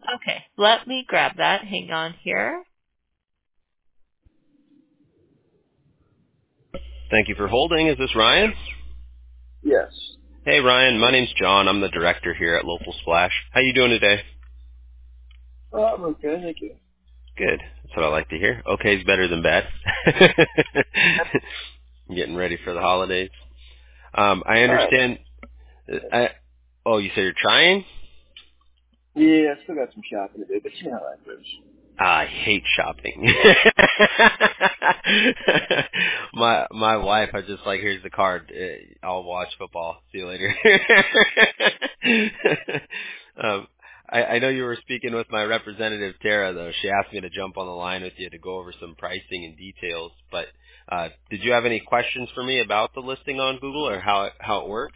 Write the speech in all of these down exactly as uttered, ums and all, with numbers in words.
Okay, let me grab that. Hang on here. Thank you for holding. Is this Ryan? Yes. Hey, Ryan. My name's John. I'm the director here at Local Splash. How you doing today? Oh, I'm okay, thank you. Good. That's what I like to hear. Okay is better than bad. Getting ready for the holidays. Um, I All right. understand. I, oh, you say you're trying? Yeah, I still got some shopping to do, but you know how that goes. I hate shopping. my my wife, I just like, here's the card. Uh, I'll watch football. See you later. um, I, I know you were speaking with my representative Tara, though. She asked me to jump on the line with you to go over some pricing and details. But uh, did you have any questions for me about the listing on Google or how it, how it works?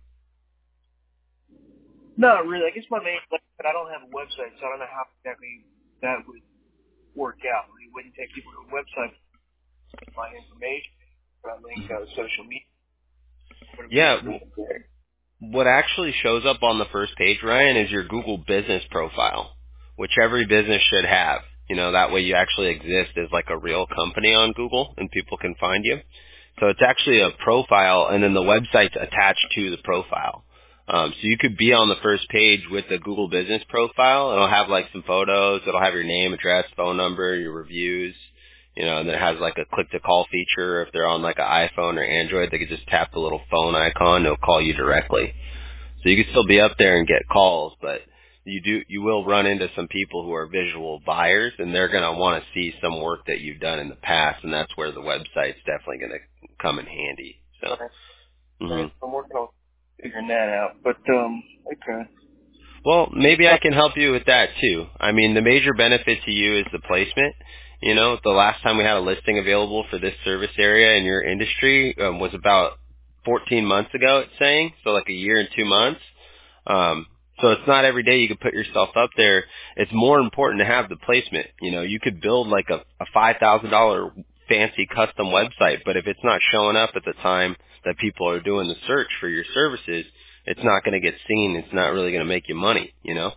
Not really. I guess my main, like, but I don't have a website, so I don't know how exactly that would work out. It wouldn't take people to a website to find information, but I link uh, social media. What are we Yeah. doing there? What actually shows up on the first page, Ryan, is your Google business profile, which every business should have. You know, that way you actually exist as like a real company on Google and people can find you. So it's actually a profile and then the website's attached to the profile. Um, so you could be on the first page with the Google business profile. It'll have like some photos. It'll have your name, address, phone number, your reviews. You know, and then it has like a click to call feature. If they're on like an iPhone or Android, they could just tap the little phone icon. And it'll call you directly. So you can still be up there and get calls, but you do you will run into some people who are visual buyers, and they're going to want to see some work that you've done in the past, and that's where the website's definitely going to come in handy. So, Right. hmm Right. I'm working on figuring that out, but um, okay. well, maybe I can help you with that too. I mean, the major benefit to you is the placement. You know, the last time we had a listing available for this service area in your industry um, was about fourteen months ago, it's saying, so like a year and two months. Um, so it's not every day you could put yourself up there. It's more important to have the placement. You know, you could build like a, a five thousand dollars fancy custom website, but if it's not showing up at the time that people are doing the search for your services, it's not going to get seen. It's not really going to make you money, you know?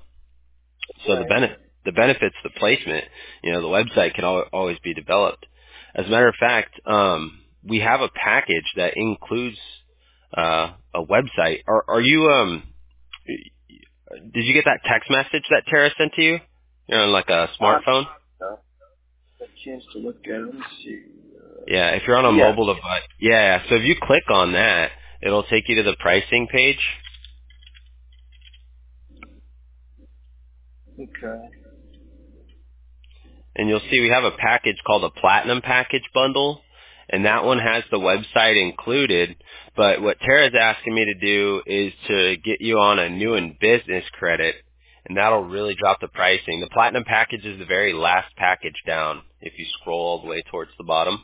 So the Right. benefit, the benefits, the placement, you know, the website can al- always be developed. As a matter of fact, um, we have a package that includes uh, a website. Are, are you, um, did you get that text message that Tara sent to you? You're on like a I smartphone? uh, a chance to look at it. Let me see. Uh, Yeah, if you're on a yes. mobile device. Yeah, so if you click on that, it'll take you to the pricing page. Okay. And you'll see we have a package called a Platinum Package Bundle, and that one has the website included. But what Tara's asking me to do is to get you on a new and business credit, and that'll really drop the pricing. The Platinum Package is the very last package down if you scroll all the way towards the bottom.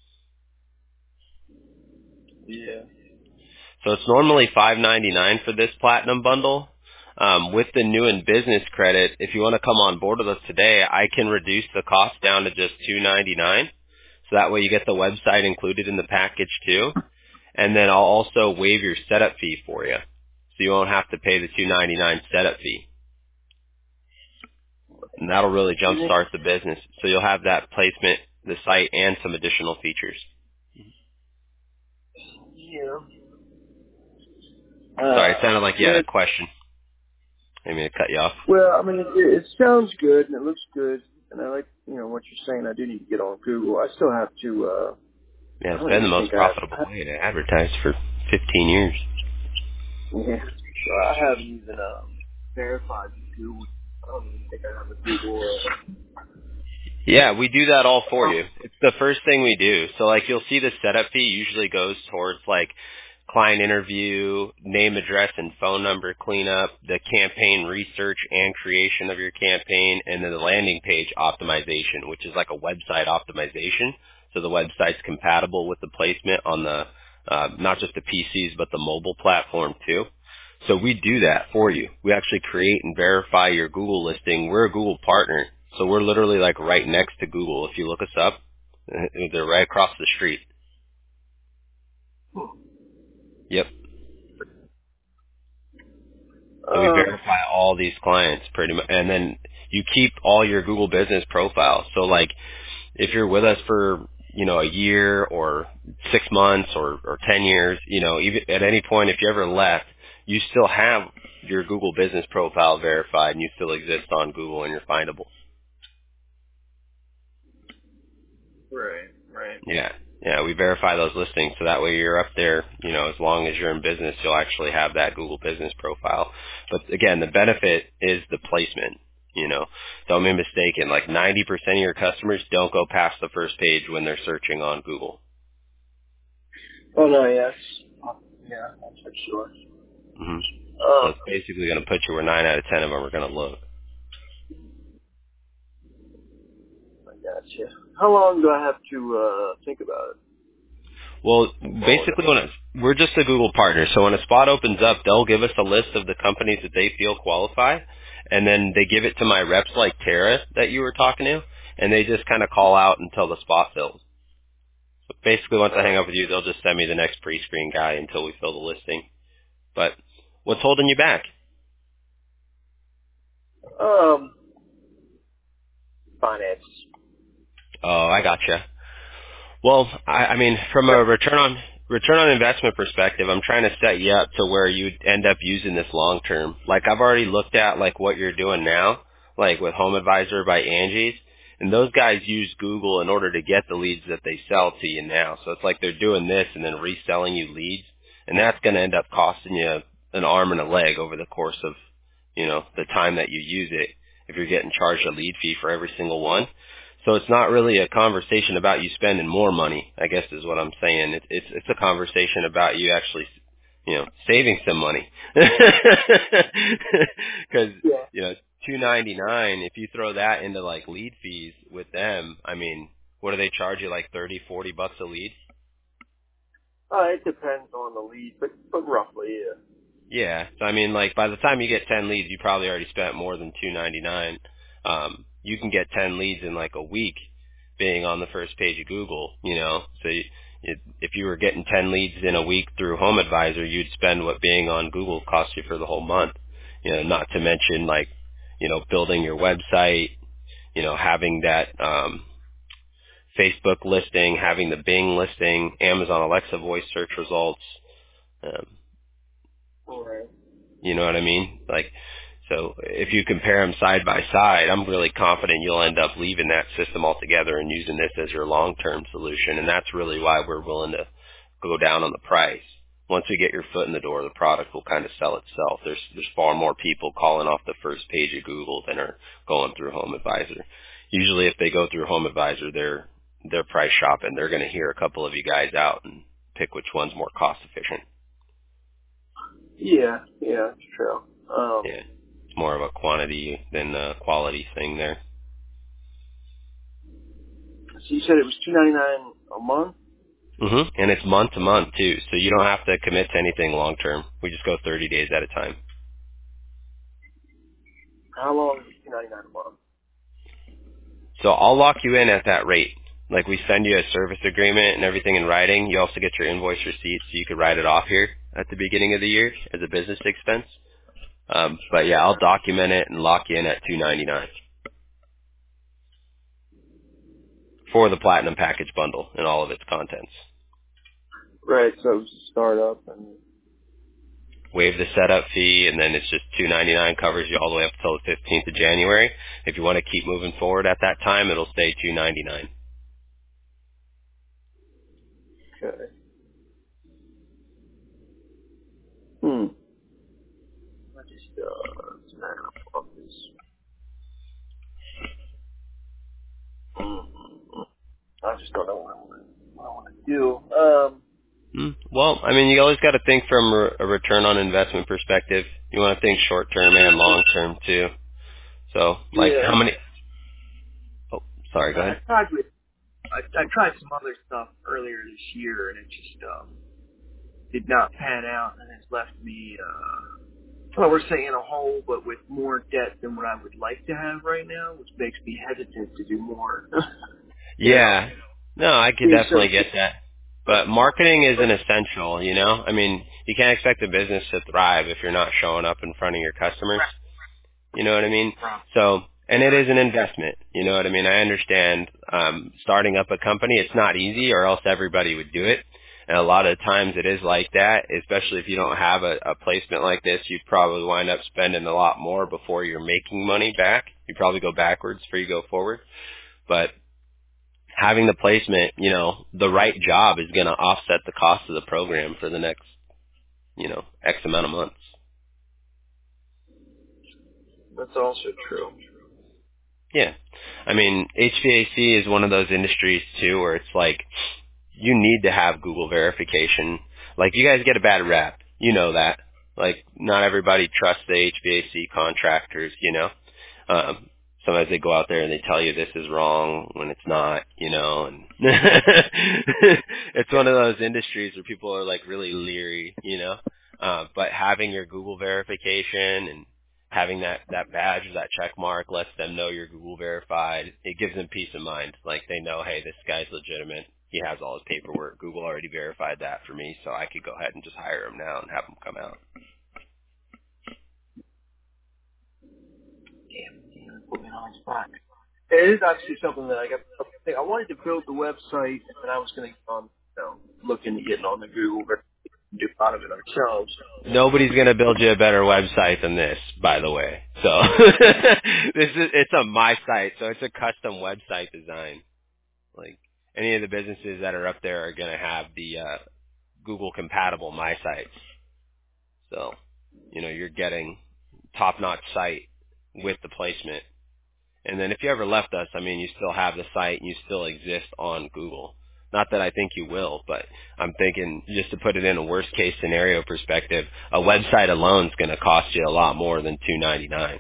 Yeah. So it's normally five ninety-nine for this Platinum Bundle. Um, with the new and business credit, if you want to come on board with us today, I can reduce the cost down to just two ninety-nine. So that way you get the website included in the package too. And then I'll also waive your setup fee for you. So you won't have to pay the two ninety-nine setup fee. And that'll really jumpstart the business. So you'll have that placement, the site, and some additional features. Yeah. Sorry, it Uh, sounded like you had yeah. a question. I didn't mean to cut you off. Well, I mean, it, it sounds good and it looks good, and I like, you know, what you're saying. I do need to get on Google. I still have to. uh Yeah, I it's don't been the even most think I. profitable I way to advertise for fifteen years. yeah. So I haven't even um, verified with Google. I don't even think I have a Google. Uh, Yeah, we do that all for you. It's the first thing we do. So like you'll see the setup fee usually goes towards like client interview, name, address, and phone number cleanup, the campaign research and creation of your campaign, and then the landing page optimization, which is like a website optimization. So the website's compatible with the placement on the, uh, not just the P Cs, but the mobile platform too. So we do that for you. We actually create and verify your Google listing. We're a Google partner. So we're literally like right next to Google. If you look us up, they're right across the street. Yep. So we Um, verify all these clients pretty much, and then you keep all your Google Business profiles. So like, if you're with us for, you know, a year or six months or, or ten years, you know, even at any point, if you ever left, you still have your Google Business profile verified and you still exist on Google and you're findable. right, right. Yeah. Yeah, we verify those listings so that way you're up there, you know, as long as you're in business, you'll actually have that Google Business profile. But again, the benefit is the placement, you know. Don't be mistaken, like ninety percent of your customers don't go past the first page when they're searching on Google. Oh no, yes, yeah, that's for sure. hmm So Um, it's basically going to put you where nine out of ten of them are going to look. I gotcha. How long do I have to uh think about it? Well, Follow it basically, when it's, we're just a Google partner, so when a spot opens up, they'll give us a list of the companies that they feel qualify, and then they give it to my reps like Tara that you were talking to, and they just kind of call out until the spot fills. So basically, once I hang up with you, they'll just send me the next pre-screen guy until we fill the listing. But what's holding you back? Um, finance. Oh, I gotcha. Well, I, I mean, from a return on return on investment perspective, I'm trying to set you up to where you'd end up using this long term. Like I've already looked at like what you're doing now, like with Home Advisor by Angie's, and those guys use Google in order to get the leads that they sell to you now. So it's like they're doing this and then reselling you leads, and that's going to end up costing you an arm and a leg over the course of, you know, the time that you use it. If you're getting charged a lead fee for every single one. So it's not really a conversation about you spending more money, I guess is what I'm saying. It, it's it's a conversation about you actually, you know, saving some money. Because Yeah. you know, two ninety nine. If you throw that into like lead fees with them, I mean, what do they charge you? Like thirty, forty bucks a lead? Uh, it depends on the lead, but but roughly, yeah. Yeah. So I mean, like by the time you get ten leads, you probably already spent more than two ninety nine. Um, you can get ten leads in like a week, being on the first page of Google. You know, so you, it, if you were getting ten leads in a week through Home Advisor, you'd spend what being on Google cost you for the whole month. You know, not to mention like, you know, building your website. You know, having that um, Facebook listing, having the Bing listing, Amazon Alexa voice search results. Um, All right. You know what I mean? Like, so if you compare them side by side, I'm really confident you'll end up leaving that system altogether and using this as your long-term solution. And that's really why we're willing to go down on the price. Once we get your foot in the door, the product will kind of sell itself. There's there's far more people calling off the first page of Google than are going through Home Advisor. Usually, if they go through Home Advisor, they're they're price shopping. They're going to hear a couple of you guys out and pick which one's more cost efficient. Yeah, yeah, it's true. Um, Yeah. It's more of a quantity than a quality thing there. so you said it was two ninety nine a month. hmm And it's month to month too, so you don't have to commit to anything long term. We just go thirty days at a time. How long is two ninety nine a month? So I'll lock you in at that rate. Like we send you a service agreement and everything in writing. You also get your invoice receipt so you could write it off here at the beginning of the year as a business expense. Um, but yeah, I'll document it and lock you in at two ninety-nine for the Platinum Package bundle and all of its contents. Right. So it was a startup, and Waive the setup fee, and then it's just two ninety-nine, covers you all the way up until the fifteenth of January. If you want to keep moving forward at that time, it'll stay two ninety-nine. okay. Hmm. I just uh, it's not gonna fuck this. Mm-hmm. I just don't know what I want. What I want to do. Um. Hmm. Well, I mean, you always got to think from a a return on investment perspective. You want to think short term and long term too. So, like, Yeah. how many? Oh, sorry. Go I ahead. tried with I, I tried some other stuff earlier this year, and it just um did not pan out, and it's left me uh well, we're saying in a hole, but with more debt than what I would like to have right now, which makes me hesitant to do more. you know. Yeah. No, I could Yeah, so definitely get that. But marketing is an essential, you know? I mean, you can't expect a business to thrive if you're not showing up in front of your customers. You know what I mean? So, and it is an investment. You know what I mean? I understand um, starting up a company, it's not easy or else everybody would do it. And a lot of times it is like that, especially if you don't have a, a placement like this, you probably wind up spending a lot more before you're making money back. You probably go backwards before you go forward. But having the placement, you know, the right job is going to offset the cost of the program for the next, you know, X amount of months. That's also true. Yeah. I mean, H V A C is one of those industries, too, where it's like you need to have Google verification. Like, you guys get a bad rap. You know that. Like, not everybody trusts the H V A C contractors, you know. Um, sometimes they go out there and they tell you this is wrong when it's not, you know. And it's one of those industries where people are, like, really leery, you know. Uh, but having your Google verification and having that, that badge or that check mark lets them know you're Google verified. It gives them peace of mind. Like, they know, hey, this guy's legitimate. He has all his paperwork. Google already verified that for me, so I could go ahead and just hire him now and have him come out. Damn, damn, put me on the spot. It is actually something that I got. I wanted to build the website, and I was going to, um, you know, look into getting on the Google and do a lot of it ourselves. Nobody's going to build you a better website than this, by the way. So this is it's a my site, so it's a custom website design. Like any of the businesses that are up there are going to have the uh, Google compatible my sites. So, you know, you're getting top-notch site with the placement. And then if you ever left us, I mean, you still have the site and you still exist on Google. Not that I think you will, but I'm thinking just to put it in a worst-case scenario perspective, a website alone is going to cost you a lot more than two ninety-nine.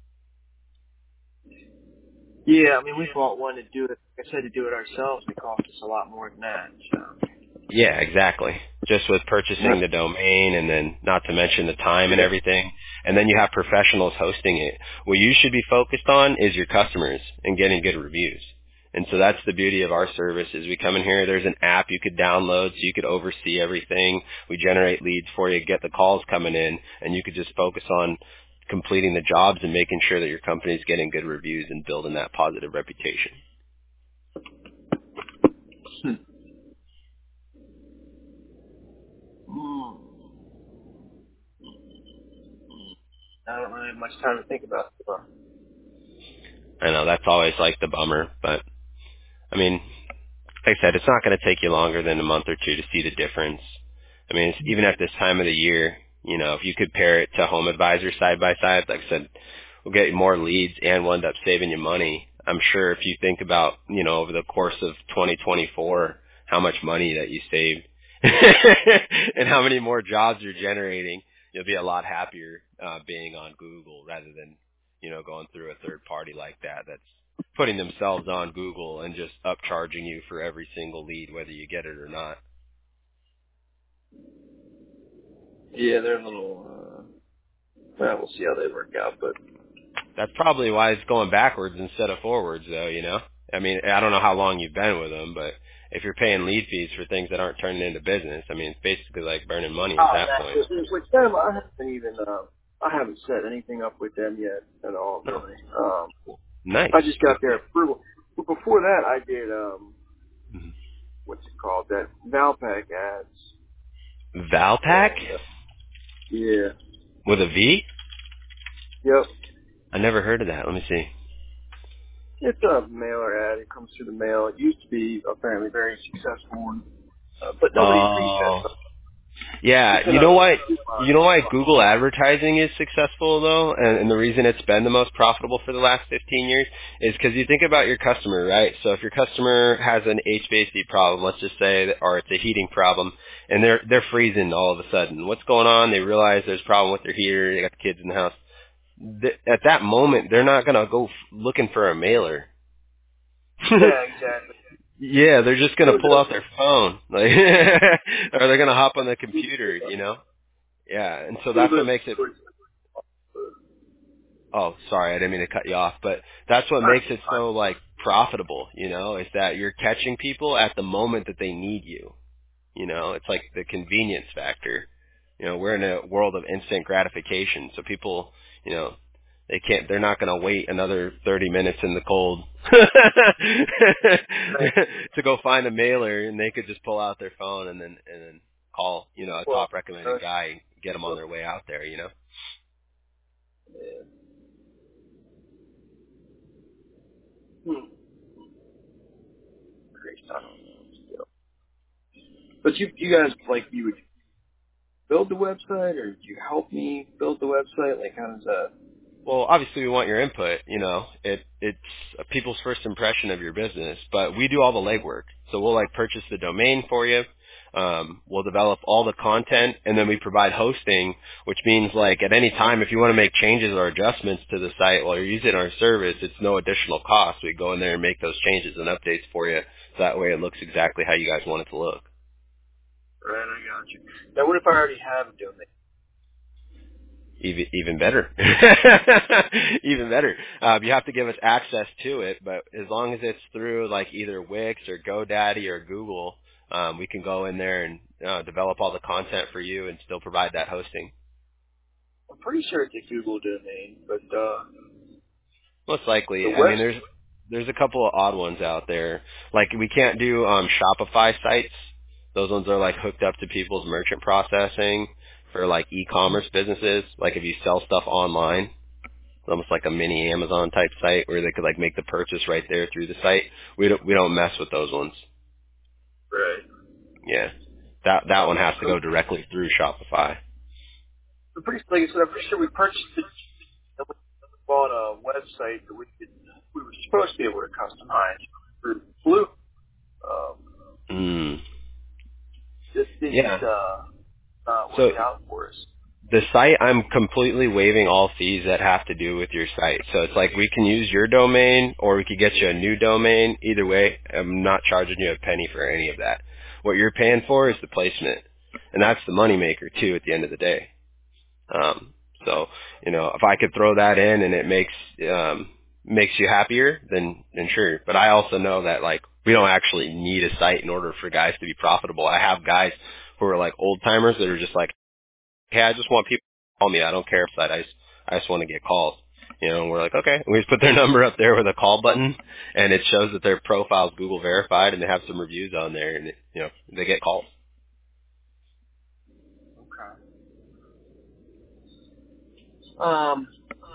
Yeah, I mean, we bought one to do it. Like I said, to do it ourselves, it cost us a lot more than that. So. Yeah, exactly. Just with purchasing the domain and then not to mention the time and everything. And then you have professionals hosting it. What you should be focused on is your customers and getting good reviews. And so that's the beauty of our service is we come in here, there's an app you could download so you could oversee everything. We generate leads for you, get the calls coming in, and you could just focus on completing the jobs and making sure that your company's getting good reviews and building that positive reputation. Hmm. Mm. I don't really have much time to think about it. But. I know that's always like the bummer, but I mean, like I said, it's not going to take you longer than a month or two to see the difference. I mean, it's, even at this time of the year, you know, if you compare it to Home Advisor side by side, like I said, we'll get you more leads and we'll end up saving you money. I'm sure if you think about, you know, over the course of twenty twenty-four, how much money that you saved and how many more jobs you're generating, you'll be a lot happier uh, being on Google rather than, you know, going through a third party like that that's putting themselves on Google and just upcharging you for every single lead, whether you get it or not. Yeah, they're a little, uh, well, we'll see how they work out, but. That's probably why it's going backwards instead of forwards, though, you know? I mean, I don't know how long you've been with them, but if you're paying lead fees for things that aren't turning into business, I mean, it's basically like burning money at Oh, that that, point. with, with them, I haven't even, uh, I haven't set anything up with them yet at all, really. Um, Nice. I just got their approval. But before that, I did, um, Mm-hmm. what's it called? That Valpak ads. Valpak? And, uh, yeah. With a V? Yep. I never heard of that. Let me see. It's a mailer ad. It comes through the mail. It used to be apparently very successful, and, uh, but nobody Oh. resets them. Yeah, you know why? You know why Google advertising is successful though, and, and the reason it's been the most profitable for the last fifteen years is because you think about your customer, right? So if your customer has an H V A C problem, let's just say, that, or it's a heating problem, and they're they're freezing all of a sudden. What's going on? They realize there's a problem with their heater. They got the kids in the house. Th- at that moment, they're not gonna go f- looking for a mailer. Yeah, exactly. Yeah, they're just gonna pull out their phone, like, or they're gonna hop on the computer, you know. Yeah, and so that's what makes it. Oh, sorry, I didn't mean to cut you off, but that's what makes it so like profitable, you know, is that you're catching people at the moment that they need you. You know, it's like the convenience factor. You know, we're in a world of instant gratification, so people, you know, they can't, they're not going to wait another thirty minutes in the cold to go find a mailer, and they could just pull out their phone and then, and then call, you know, a Well, top recommended guy and get them on their way out there, you know? Yeah. Hmm. Great stuff. But you, you guys, like, you would build the website, or you help me build the website? Like, how does that? Well, obviously we want your input, you know. It it's people's first impression of your business, but we do all the legwork. So we'll like purchase the domain for you. Um, we'll develop all the content, and then we provide hosting, which means like at any time if you want to make changes or adjustments to the site while you're using our service, it's no additional cost. We go in there and make those changes and updates for you, so that way it looks exactly how you guys want it to look. Right, I got you. Now, what if I already have a domain? Even even better, even better. Um, you have to give us access to it, but as long as it's through like either Wix or GoDaddy or Google, um, we can go in there and uh, develop all the content for you and still provide that hosting. I'm pretty sure it's a Google domain, but uh, Most likely. the I mean, web. there's there's a couple of odd ones out there. Like we can't do um, Shopify sites. Those ones are like hooked up to people's merchant processing for like e-commerce businesses. Like if you sell stuff online, it's almost like a mini Amazon type site where they could like make the purchase right there through the site. We don't we don't mess with those ones. Right. Yeah, that that one has to go directly through Shopify. I'm pretty, like I said, I'm pretty sure we purchased it. And we bought a website that we could. We were supposed to be able to customize through Blue. Um, Mm. this didn't Yeah. uh, not So work out for us. the site, I'm completely waiving all fees that have to do with your site. So it's like we can use your domain or we could get you a new domain. Either way, I'm not charging you a penny for any of that. What you're paying for is the placement. And that's the moneymaker too at the end of the day. Um, so, you know, if I could throw that in and it makes, um, makes you happier, then, then sure. But I also know that like we don't actually need a site in order for guys to be profitable. I have guys who are like old timers that are just like, hey, I just want people to call me. I don't care if that. I just, I just want to get calls. You know, and we're like, okay. And we just put their number up there with a call button, and it shows that their profile's Google verified, and they have some reviews on there, and it, you know, they get calls. Okay. Um.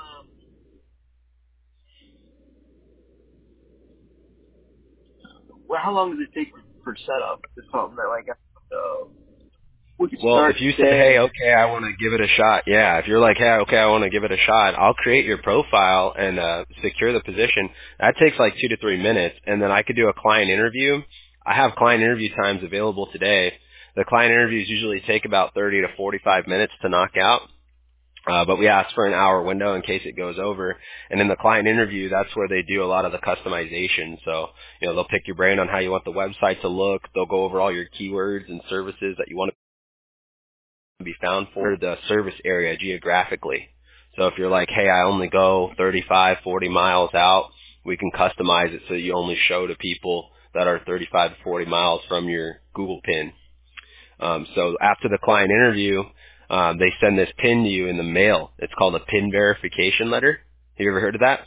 Well, how long does it take for setup? Is something that like uh, we could Well, start if you say, today. hey, okay, I want to give it a shot. Yeah, if you're like, hey, okay, I want to give it a shot, I'll create your profile and uh, secure the position. That takes like two to three minutes, and then I could do a client interview. I have client interview times available today. The client interviews usually take about thirty to forty-five minutes to knock out. Uh, but we ask for an hour window in case it goes over. And in the client interview, that's where they do a lot of the customization. So, you know, they'll pick your brain on how you want the website to look. They'll go over all your keywords and services that you want to be found for the service area geographically. So if you're like, hey, I only go thirty-five, forty miles out, we can customize it so you only show to people that are thirty-five to forty miles from your Google pin. Um, so after the client interview, um, they send this pin to you in the mail. It's called a pin verification letter. Have you ever heard of that?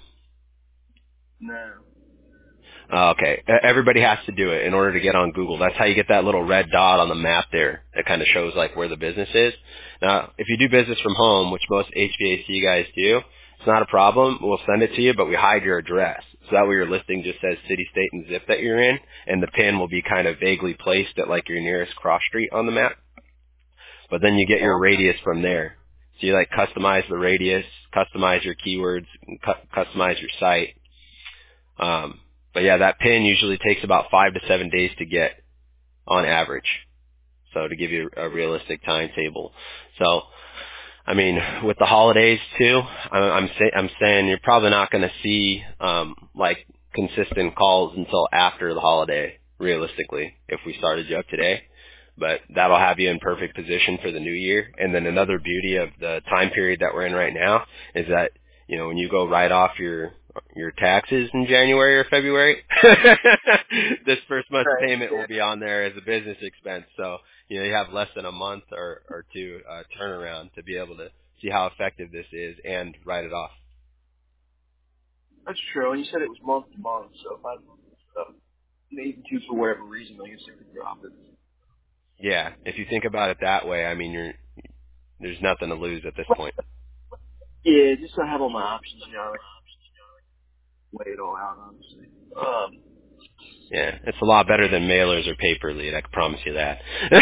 No. Uh, okay. E- Everybody has to do it in order to get on Google. That's how you get that little red dot on the map there. That kind of shows like where the business is. Now, if you do business from home, which most H V A C guys do, it's not a problem. We'll send it to you, but we hide your address. So that way your listing just says city, state, and zip that you're in, and the pin will be kind of vaguely placed at like your nearest cross street on the map. But then you get your radius from there. So you like customize the radius, customize your keywords, and cu- customize your site. Um, but yeah, that pin usually takes about five to seven days to get on average. So to give you a realistic timetable. So, I mean, with the holidays too, I'm, I'm, say, I'm saying you're probably not going to see um, like consistent calls until after the holiday, realistically, if we started you up today. But that'll have you in perfect position for the new year. And then another beauty of the time period that we're in right now is that you know, when you go write off your your taxes in January or February, this first month's Right. payment Yeah. will be on there as a business expense. So, you know, you have less than a month or, or two uh, turnaround to be able to see how effective this is and write it off. That's true. And you said it was month to month, so if I uh, needed to for whatever reason, I guess I could drop it. Yeah, if you think about it that way, I mean, you're there's nothing to lose at this point. Yeah, just to have all my options, you know, like, lay it all out, honestly. Um, Yeah, it's a lot better than mailers or paper lead, I can promise you that.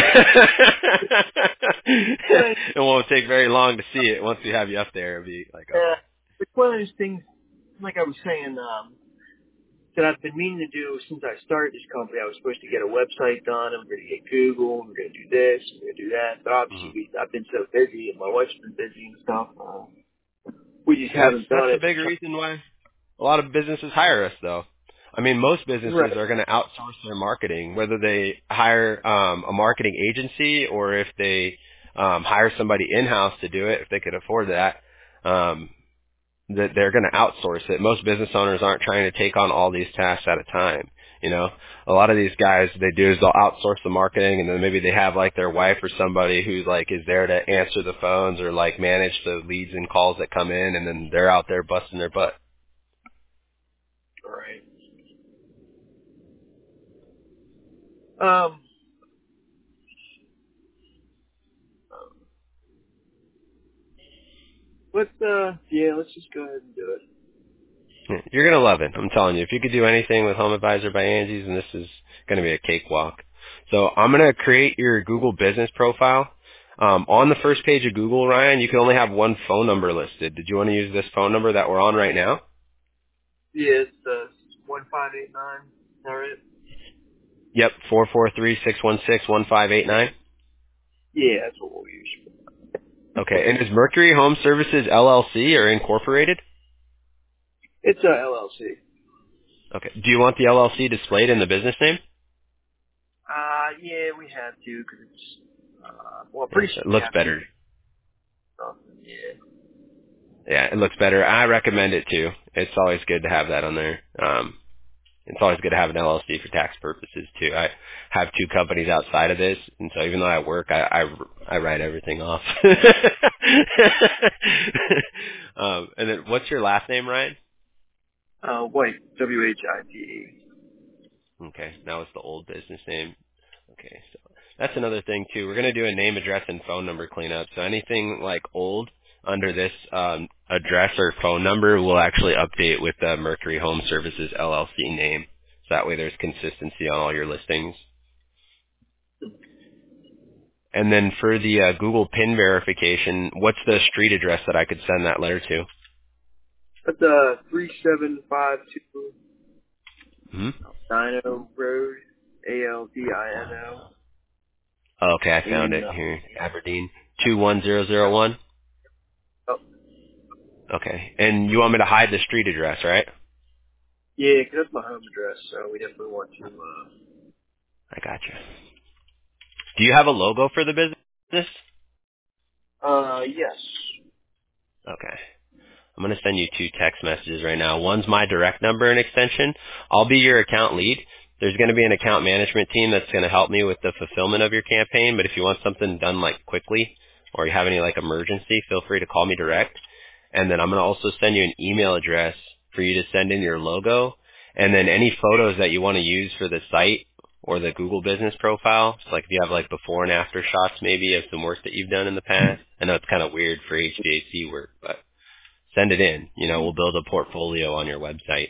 yeah, It won't take very long to see it. Once we have you up there, it'll be like, uh, okay. it's one of those things, like I was saying, um, that I've been meaning to do since I started this company. I was supposed to get a website done. I'm going to get Google. We're going to do this. We're going to do that. But hmm obviously, we, I've been so busy, and my wife's been busy and stuff. Uh, we just That's haven't that's done the it. big reason why a lot of businesses hire us, though. I mean, most businesses Right. are going to outsource their marketing, whether they hire um, a marketing agency or if they um, hire somebody in-house to do it, if they could afford that. Um, that they're going to outsource it. Most business owners aren't trying to take on all these tasks at a time. You know, a lot of these guys, they do is they'll outsource the marketing, and then maybe they have like their wife or somebody who's like is there to answer the phones or like manage the leads and calls that come in, and then they're out there busting their butt. All right. Um, let's, uh, yeah, let's just go ahead and do it. Yeah, you're going to love it. I'm telling you. If you could do anything with Home Advisor by Angie's, and this is going to be a cakewalk. So I'm going to create your Google business profile. Um, on the first page of Google, Ryan, you can only have one phone number listed. Did you want to use this phone number that we're on right now? Yeah, it's, uh, one five eight nine. All right. Yep, four four three, six one six, one five eight nine. Yeah, that's what we'll use. Okay, and is Mercury Home Services L L C or incorporated? It's a L L C. Okay. Do you want the L L C displayed in the business name? Uh, yeah, we have to because it's, uh, well, Yeah, pretty so sure it we looks have to. better. Uh, yeah. Yeah, it looks better. I recommend it too. It's always good to have that on there. Um, it's always good to have an L L C for tax purposes too. I have two companies outside of this, and so even though I work, I I, I write everything off. um, and then, what's your last name, Ryan? Uh, White. W H I T E. Okay, now it's the old business name. Okay, so that's another thing too. We're going to do a name, address, and phone number cleanup. So anything like old under this um, address or phone number will actually update with the Mercury Home Services L L C name. So that way there's consistency on all your listings. And then for the uh, Google PIN verification, what's the street address that I could send that letter to? That's, uh, three seven five two Hmm? Dino Road, A L D I N O, Okay, I found it in, uh, here. Aberdeen, two one zero zero one. oh, Okay, and you want me to hide the street address, right? yeah, 'cause that's my home address, so we definitely want to, uh, I gotcha. Do you have a logo for the business? uh, yes. Okay. I'm going to send you two text messages right now. One's my direct number and extension. I'll be your account lead. There's going to be an account management team that's going to help me with the fulfillment of your campaign, but if you want something done like quickly or you have any like emergency, feel free to call me direct. And then I'm going to also send you an email address for you to send in your logo and then any photos that you want to use for the site or the Google business profile. So like if you have like before and after shots maybe of some work that you've done in the past. I know it's kind of weird for H V A C work, but send it in. You know, we'll build a portfolio on your website.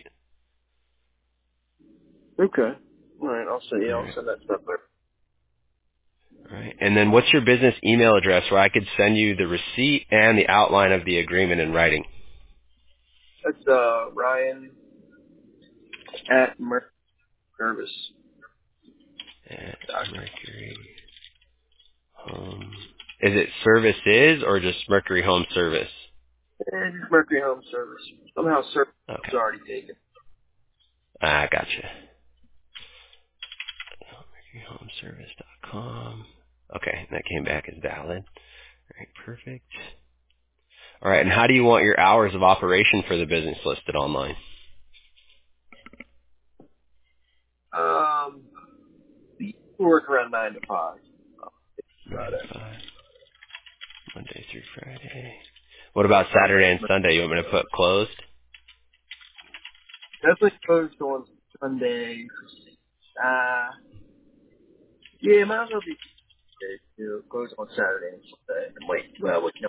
Okay. All right, I'll send, yeah, All I'll right. send that stuff there. All right. And then what's your business email address where I could send you the receipt and the outline of the agreement in writing? That's, uh, Ryan at Mer- Service. At Mercury Home. Is it services or just Mercury Home Service? And Mercury Home Service. Somehow service is Okay. already taken. Ah, gotcha. mercury home service dot com. Okay, that came back as valid. All right, perfect. All right, and how do you want your hours of operation for the business listed online? Um, we work around nine to five. Nine Got it. to five, Monday through Friday. What about Saturday and Sunday? You want me to put closed? Definitely closed on Sunday. Uh, yeah, might as well be you know, closed on Saturday and Sunday. And wait, well, we can.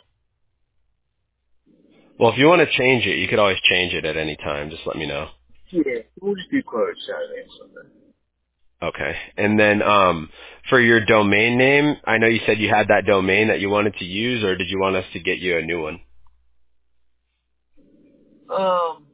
Well, if you want to change it, you could always change it at any time. Just let me know. Yeah, we'll just do closed Saturday and Sunday. Okay. And then um, for your domain name, I know you said you had that domain that you wanted to use, or did you want us to get you a new one? Um,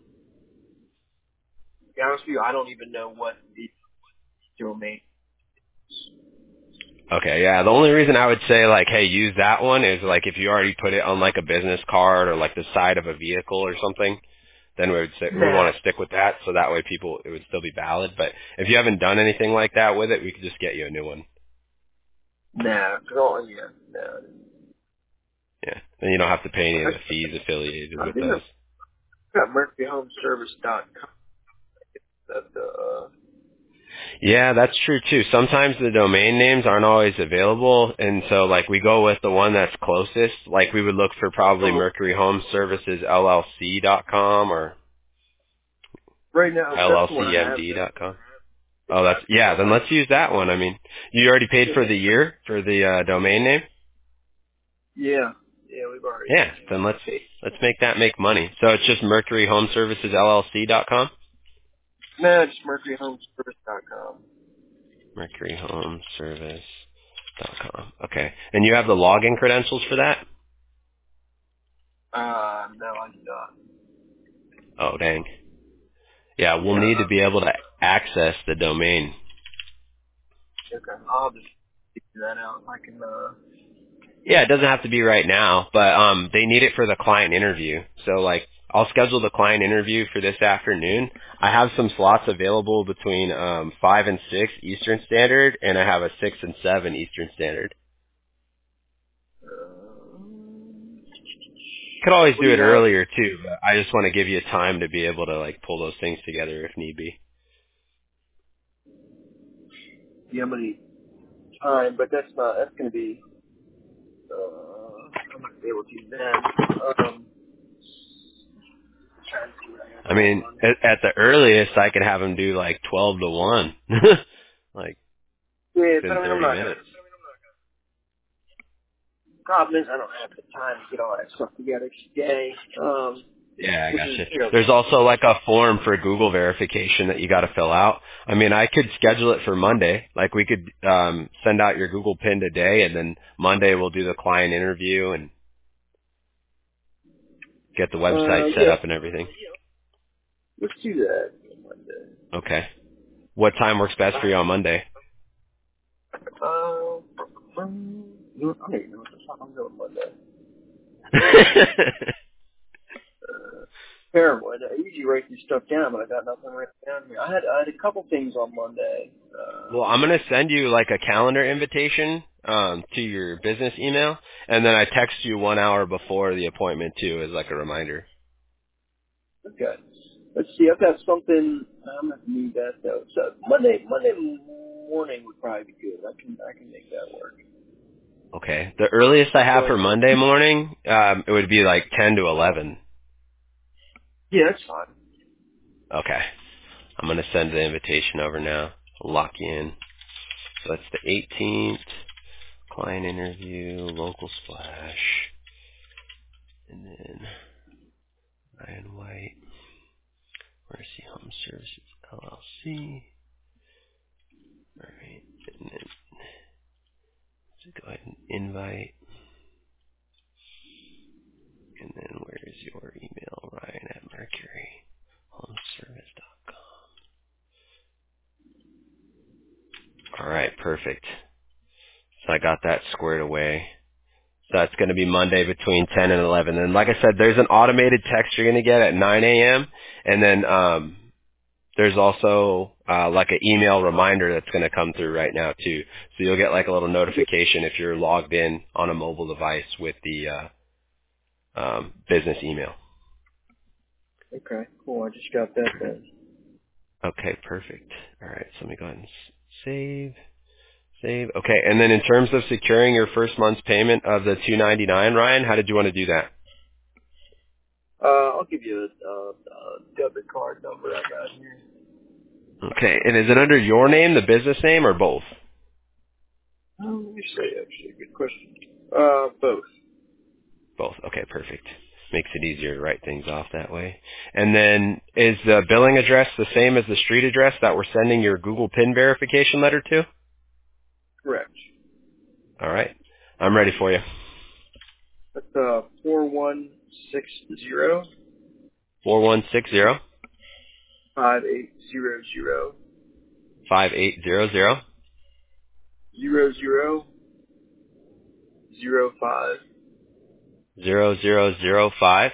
to be honest with you, I don't even know what the domain is. Okay, yeah. The only reason I would say like, hey, use that one is like if you already put it on like a business card or like the side of a vehicle or something, then we would say we Nah, want to stick with that so that way people it would still be valid. But if you haven't done anything like that with it, we could just get you a new one. nah, cause all, yeah, nah. Yeah, and you don't have to pay any of the I, fees affiliated I with think those. I've got mercury home service dot com. That, uh, Yeah, that's true too. Sometimes the domain names aren't always available, and so like we go with the one that's closest. Like we would look for probably oh, Mercury Home Services L L C dot com or right now, that's the one I have. L L C M D dot com. Oh, that's yeah. Then let's use that one. I mean, you already paid for the year for the uh, domain name. Yeah, yeah, we've already. Yeah, then let's let's make that make money. So it's just Mercury Home Services L L C dot com. Nah, it's mercury home service dot com. Mercury Home Service dot com. Okay, and you have the login credentials for that? Uh, no, I do not. Oh, dang. Yeah, we'll Yeah, need to uh, be able to access the domain. okay, I'll just figure that out. I can, uh, Yeah, it doesn't have to be right now, but um, they need it for the client interview. So, like, I'll schedule the client interview for this afternoon. I have some slots available between um, five and six Eastern Standard, and I have a six and seven Eastern Standard. uh, Could always what do do it you have? earlier too, but I just want to give you time to be able to like pull those things together if need be. Do you have any time? But that's not, that's going to be, uh, I'm not going to be able to do that. Um, trying to see what I got I going mean, on. at, at the earliest, I could have them do like twelve to one, like Yeah, but within I mean, I'm thirty not going to. minutes. Problem is, I don't have the time to get all that stuff together today. Um, Yeah, I which is, gotcha. you know, There's also like a form for Google verification that you got to fill out. I mean, I could schedule it for Monday. Like we could um, send out your Google Pin today, and then Monday we'll do the client interview and get the uh, website set yeah, up and everything. let's do that on Monday. Okay. What time works best for you on Monday? Uh, um, you know, I don't even know what the fuck I'm doing Monday. Uh, terrible. I, I usually write this stuff down, but I got nothing written down here. I had I had a couple things on Monday. Uh, Well, I'm gonna send you like a calendar invitation um, to your business email, and then I text you one hour before the appointment too, as like a reminder. okay. Let's see. I've got something. I'm not gonna need that though. So Monday, Monday morning would probably be good. I can I can make that work. Okay. The earliest I have for So Monday morning, um, it would be like ten to eleven. yeah, that's fine. Okay. I'm gonna send the invitation over now. I'll lock you in. So that's the eighteenth. Client interview, local splash, and then Ryan White, Mercy Home Services L L C. All right. And then let's go ahead and invite. And then where is your email? Ryan at mercury home service dot com. All right, perfect. So I got that squared away. So it's going to be Monday between ten and eleven. And like I said, there's an automated text you're going to get at nine a.m. And then um, there's also uh, like an email reminder that's going to come through right now too. So you'll get like a little notification if you're logged in on a mobile device with the uh, um, business email. Okay, cool. I just got that then. Okay, perfect. All right, so let me go ahead and s- save. Save. Okay, and then in terms of securing your first month's payment of the two ninety-nine, Ryan, how did you want to do that? Uh, I'll give you a, a, a debit card number I got here. Okay, and is it under your name, the business name, or both? Oh, let me see, actually. Good question. Uh, both. Both. Okay, perfect. Makes it easier to write things off that way. And then is the billing address the same as the street address that we're sending your Google PIN verification letter to? Correct. All right. I'm ready for you. That's uh four one six zero four one six zero five eight zero zero five eight zero zero zero zero zero five zero zero zero five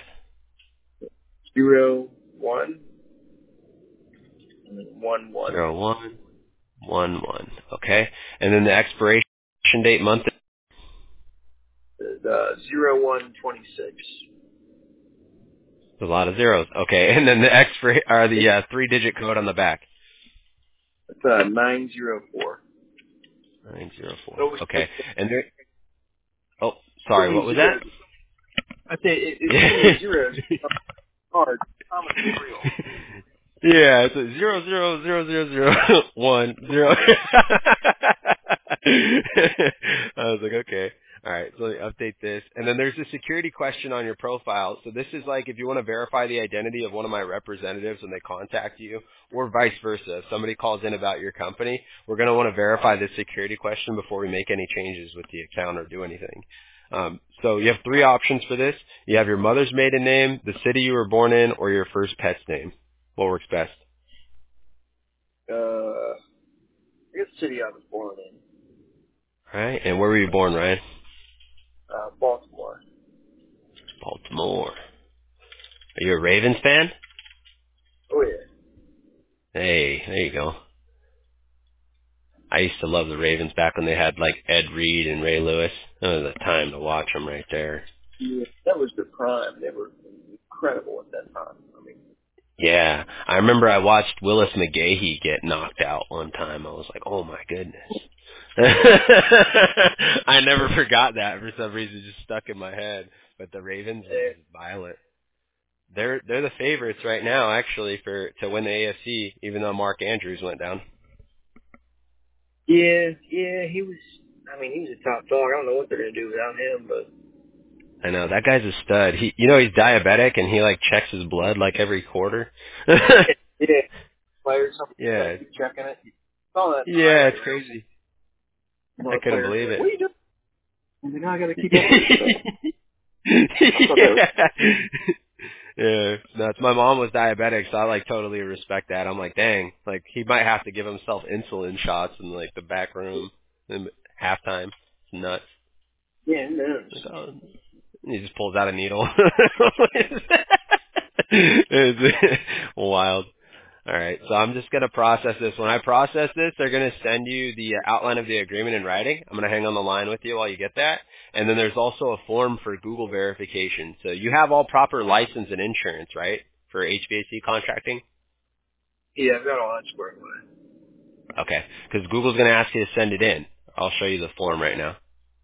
zero one and then one one. zero one one one. Okay. And then the expiration date month. Uh, zero one twenty six. A lot of zeros. Okay. And then the expir or the uh, three digit code on the back. That's uh nine zero four. nine zero four. Always Okay. And there, oh, so sorry, many what was that? zeros. I say it, it's so many zeros. Hard. Promise it's real. Yeah, it's a zero zero zero zero zero one zero. I was like, okay. All right, so let me update this. And then there's a security question on your profile. So this is like if you want to verify the identity of one of my representatives when they contact you, or vice versa. If somebody calls in about your company, we're going to want to verify this security question before we make any changes with the account or do anything. Um, so you have three options for this. You have your mother's maiden name, the city you were born in, or your first pet's name. What works best? Uh, I guess the city I was born in. All right. And where were you born, Ryan? Uh, Baltimore. Baltimore. Are you a Ravens fan? Oh yeah. Hey, there you go. I used to love the Ravens back when they had like Ed Reed and Ray Lewis. That was the time to watch them right there. Yeah, that was the prime. They were incredible at that time. I mean, Yeah, I remember I watched Willis McGahee get knocked out one time. I was like, oh my goodness. I never forgot that for some reason. It just stuck in my head. But the Ravens were eh, just violent. They're they're the favorites right now, actually, for to win the A F C, even though Mark Andrews went down. yeah, yeah, he was. I mean, he was a top dog. I don't know what they're gonna do without him, but I know that guy's a stud. He, you know, he's diabetic and he like checks his blood like every quarter. yeah, players something Yeah, keep checking it. Saw that in the yeah, highlight it's reel. crazy. One I of the couldn't players believe like, it. "What are you doing?" I'm like, "I gotta keep up with this stuff." I thought that was Yeah. Yeah, nuts. My mom was diabetic, so I like totally respect that. I'm like, dang, like he might have to give himself insulin shots in like the back room in halftime. It's nuts. yeah, who knows? Like, oh, he just pulls out a needle. It's wild. All right, so I'm just going to process this. When I process this, they're going to send you the uh, outline of the agreement in writing. I'm going to hang on the line with you while you get that. And then there's also a form for Google verification. So you have all proper license and insurance, right, for H V A C contracting? Yeah, I've got all that squared away. Okay, because Google's going to ask you to send it in. I'll show you the form right now.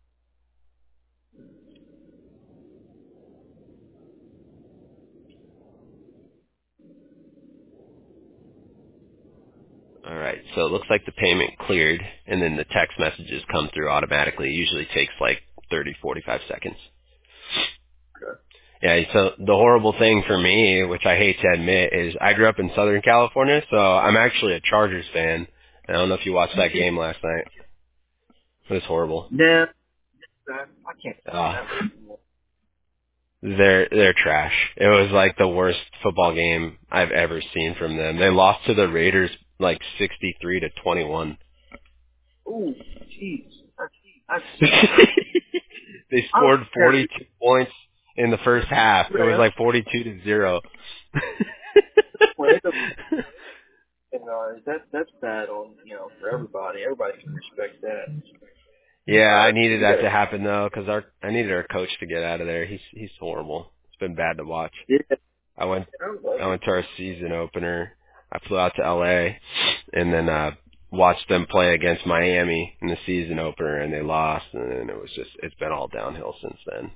All right, so it looks like the payment cleared, and then the text messages come through automatically. It usually takes like thirty, forty-five seconds. Okay. Yeah, so the horrible thing for me, which I hate to admit, is I grew up in Southern California, so I'm actually a Chargers fan. I don't know if you watched that game last night. It was horrible. Nah, I, I can't stand Uh, that way anymore. they're they're trash. It was like the worst football game I've ever seen from them. They lost to the Raiders like sixty-three to twenty-one. Ooh, jeez, that's that's sad. They I don't scored care. forty-two points in the first half. It was Right, like forty-two to zero. when it And uh, that that's bad on you know for everybody. Everybody can respect that. Yeah, Uh, I needed you that gotta- to happen though, because our I needed our coach to get out of there. He's he's horrible. It's been bad to watch. Yeah. I went I don't like I it. went to our season opener. I flew out to L A and then uh watched them play against Miami in the season opener, and they lost, and then it was just it's been all downhill since then.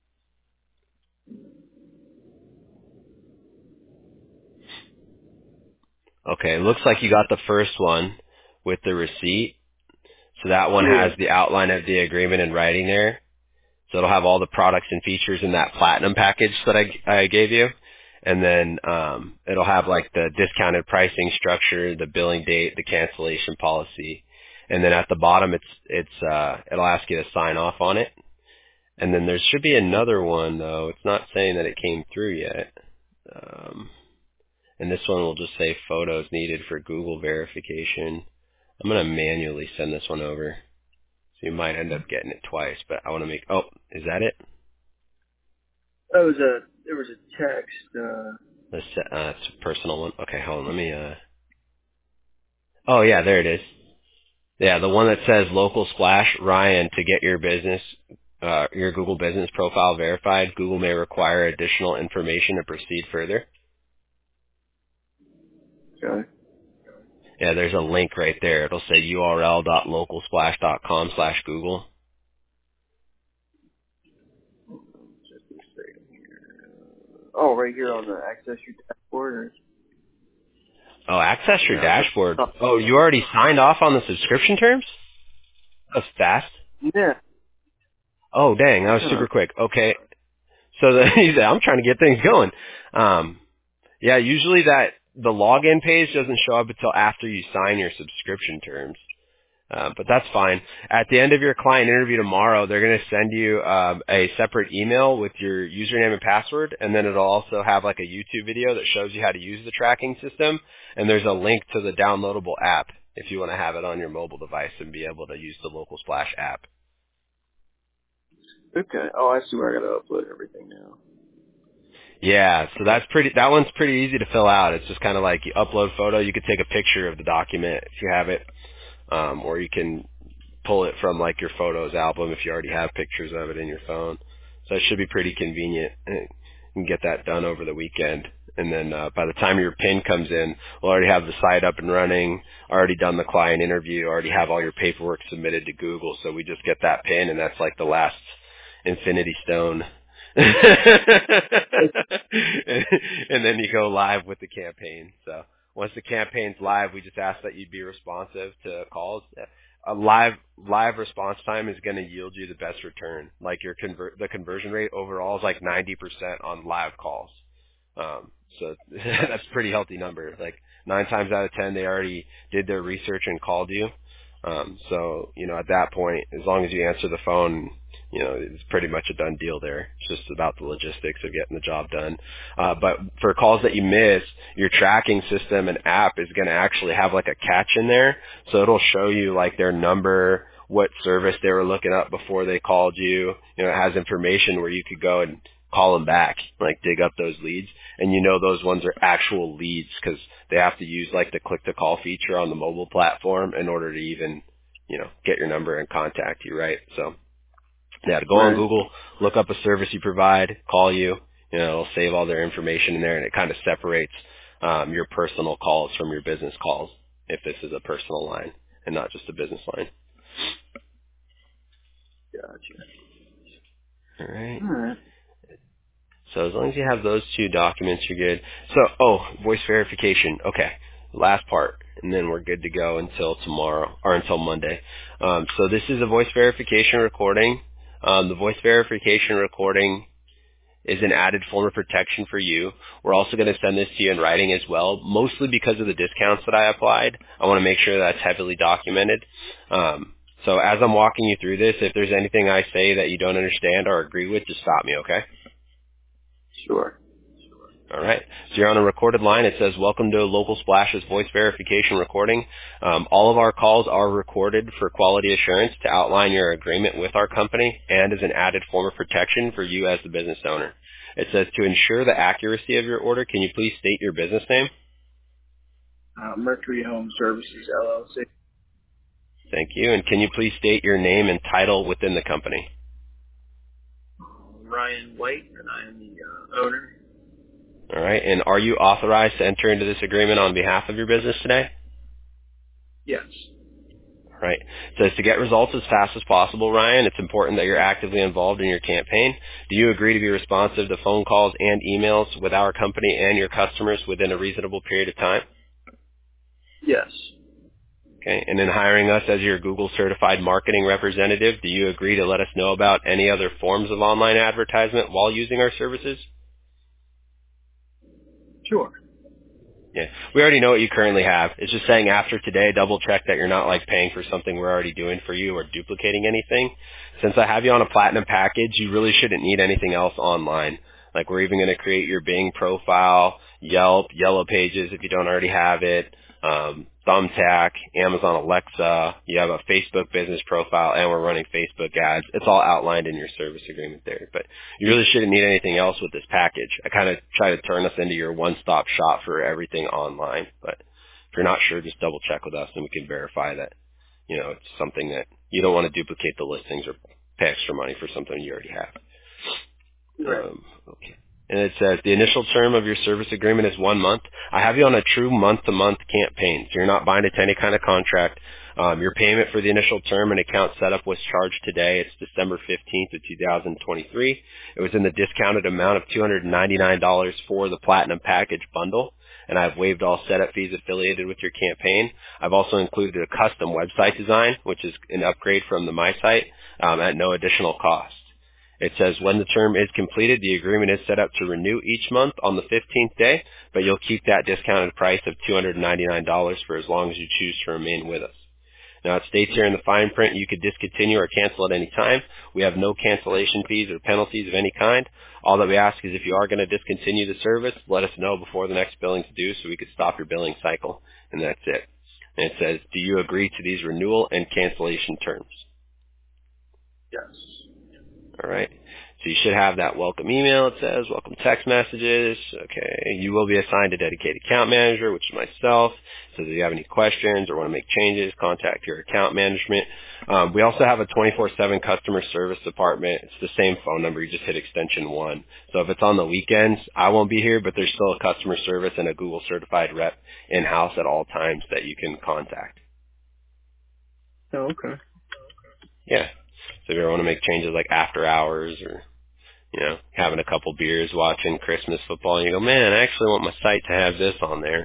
Okay, it looks like you got the first one with the receipt. So that one Yeah. has the outline of the agreement in writing there. So it'll have all the products and features in that platinum package that I, I gave you. And then um, it'll have like the discounted pricing structure, the billing date, the cancellation policy. And then at the bottom, it's it's uh, it'll ask you to sign off on it. And then there should be another one, though. It's not saying that it came through yet. Um, and this one will just say photos needed for Google verification. I'm going to manually send this one over. So you might end up getting it twice, but I want to make, oh, is that it? That was a, there was a text, uh, That's, uh, it's a personal one. Okay, hold on. Let me, uh, oh yeah, there it is. Yeah, the one that says local splash, Ryan, to get your business, uh, your Google business profile verified, Google may require additional information to proceed further. okay. Yeah, there's a link right there. It'll say url.localsplash.com slash Google. Just a second here. Oh, right here on the access your dashboard. Or, Oh, access your no, dashboard. that's- Oh, you already signed off on the subscription terms? That's fast. yeah. Oh, dang, that was Huh. super quick. Okay. So the, he said, I'm trying to get things going. Um, yeah, usually that the login page doesn't show up until after you sign your subscription terms. Uh, but that's fine. At the end of your client interview tomorrow, they're going to send you um, a separate email with your username and password, and then it'll also have like a YouTube video that shows you how to use the tracking system, and there's a link to the downloadable app if you want to have it on your mobile device and be able to use the Local Splash app. Okay. Oh, I see where I gotta upload everything now. Yeah, so that's pretty. That one's pretty easy to fill out. It's just kind of like you upload photo. You could take a picture of the document if you have it, um, or you can pull it from like your photos album if you already have pictures of it in your phone. So it should be pretty convenient. You can get that done over the weekend, and then uh, by the time your PIN comes in, we'll already have the site up and running. Already done the client interview. Already have all your paperwork submitted to Google. So we just get that PIN, and that's like the last infinity stone. And then you go live with the campaign. So once the campaign's live, we just ask that you be responsive to calls. A live live response time is going to yield you the best return. Like your convert the conversion rate overall is like ninety percent on live calls. Um, so that's a pretty healthy number. Like nine times out of ten, they already did their research and called you. Um, so you know, at that point, as long as you answer the phone, you know, it's pretty much a done deal there. It's just about the logistics of getting the job done. Uh, but for calls that you miss, your tracking system and app is going to actually have like a catch in there. So it'll show you like their number, what service they were looking up before they called you. You know, it has information where you could go and call them back, like dig up those leads. And you know those ones are actual leads because they have to use like the click to call feature on the mobile platform in order to even, you know, get your number and contact you, right? So yeah, to go on Right. Google, look up a service you provide, call you, you know, it'll save all their information in there, and it kind of separates um, your personal calls from your business calls if this is a personal line and not just a business line. Gotcha. All right. All right. So as long as you have those two documents, you're good. So, oh, voice verification. Okay, last part, and then we're good to go until tomorrow or until Monday. Um, so this is a voice verification recording. Um, the voice verification recording is an added form of protection for you. We're also going to send this to you in writing as well, mostly because of the discounts that I applied. I want to make sure that's heavily documented. Um, so as I'm walking you through this, if there's anything I say that you don't understand or agree with, just stop me, okay? Sure. All right. So you're on a recorded line. It says, welcome to Local Splash's voice verification recording. Um, all of our calls are recorded for quality assurance to outline your agreement with our company and as an added form of protection for you as the business owner. It says, to ensure the accuracy of your order, can you please state your business name? Uh, Mercury Home Services, L L C. Thank you. And can you please state your name and title within the company? Ryan White, and I am the uh, owner. All right. And are you authorized to enter into this agreement on behalf of your business today? Yes. Right. So to get results as fast as possible, Ryan, it's important that you're actively involved in your campaign. Do you agree to be responsive to phone calls and emails with our company and your customers within a reasonable period of time? Yes. Okay. And in hiring us as your Google certified marketing representative, do you agree to let us know about any other forms of online advertisement while using our services? Sure. Yeah, we already know what you currently have. It's just saying after today, double check that you're not like paying for something we're already doing for you or duplicating anything. Since I have you on a platinum package, you really shouldn't need anything else online. Like we're even going to create your Bing profile, Yelp, Yellow Pages if you don't already have it, um, Thumbtack, Amazon Alexa. You have a Facebook business profile, and we're running Facebook ads. It's all outlined in your service agreement there. But you really shouldn't need anything else with this package. I kind of try to turn us into your one-stop shop for everything online. But if you're not sure, just double check with us, and we can verify that, you know, it's something that you don't want to duplicate the listings or pay extra money for something you already have. Right. Um, okay. And it says the initial term of your service agreement is one month. I have you on a true month-to-month campaign, so you're not binded to any kind of contract. Um, your payment for the initial term and account setup was charged today. It's December fifteenth of two thousand twenty-three. It was in the discounted amount of two hundred ninety-nine dollars for the Platinum Package bundle, and I've waived all setup fees affiliated with your campaign. I've also included a custom website design, which is an upgrade from the My Site um, at no additional cost. It says when the term is completed, the agreement is set up to renew each month on the fifteenth day, but you'll keep that discounted price of two hundred ninety-nine dollars for as long as you choose to remain with us. Now, it states here in the fine print you could discontinue or cancel at any time. We have no cancellation fees or penalties of any kind. All that we ask is if you are going to discontinue the service, let us know before the next billing's due so we could stop your billing cycle, and that's it. And it says, do you agree to these renewal and cancellation terms? Yes. All right. So you should have that welcome email. It says welcome text messages. Okay. You will be assigned a dedicated account manager, which is myself. So if you have any questions or want to make changes, contact your account management. Um, we also have a twenty-four seven customer service department. It's the same phone number. You just hit extension one. So if it's on the weekends, I won't be here, but there's still a customer service and a Google certified rep in-house at all times that you can contact. Oh, okay. Yeah. So if you ever want to make changes like after hours or, you know, having a couple beers, watching Christmas football, and you go, man, I actually want my site to have this on there.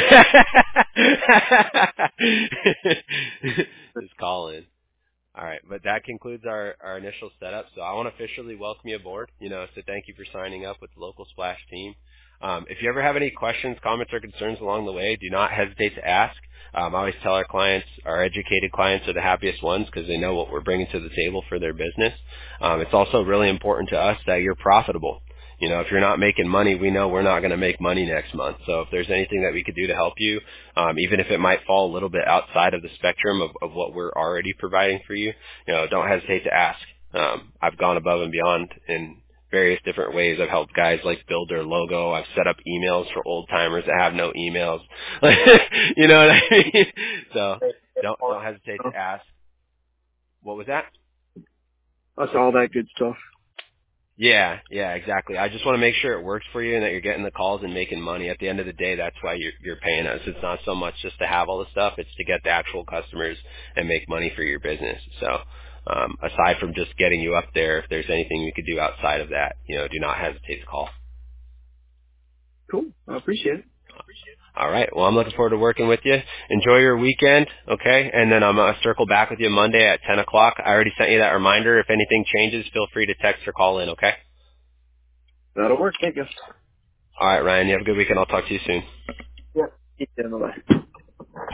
Just call in. All right, but that concludes our, our initial setup. So I want to officially welcome you aboard, you know, so thank you for signing up with the Local Splash team. Um, if you ever have any questions, comments, or concerns along the way, do not hesitate to ask. Um, I always tell our clients, our educated clients are the happiest ones because they know what we're bringing to the table for their business. Um, it's also really important to us that you're profitable. You know, if you're not making money, we know we're not going to make money next month. So if there's anything that we could do to help you, um, even if it might fall a little bit outside of the spectrum of, of what we're already providing for you, you know, don't hesitate to ask. Um, I've gone above and beyond in various different ways. I've helped guys like build their logo. I've set up emails for old timers that have no emails. You know what I mean? So don't don't hesitate to ask. What was that? That's all that good stuff. Yeah, yeah, exactly. I just want to make sure it works for you and that you're getting the calls and making money. At the end of the day, that's why you're, you're paying us. It's not so much just to have all the stuff. It's to get the actual customers and make money for your business. So um, aside from just getting you up there, if there's anything we could do outside of that, you know, do not hesitate to call. Cool. I appreciate it. All right. Well, I'm looking forward to working with you. Enjoy your weekend, okay? And then I'm going to circle back with you Monday at ten o'clock. I already sent you that reminder. If anything changes, feel free to text or call in, okay? That'll work. Thank you. All right, Ryan. You have a good weekend. I'll talk to you soon. Yeah. Bye-bye.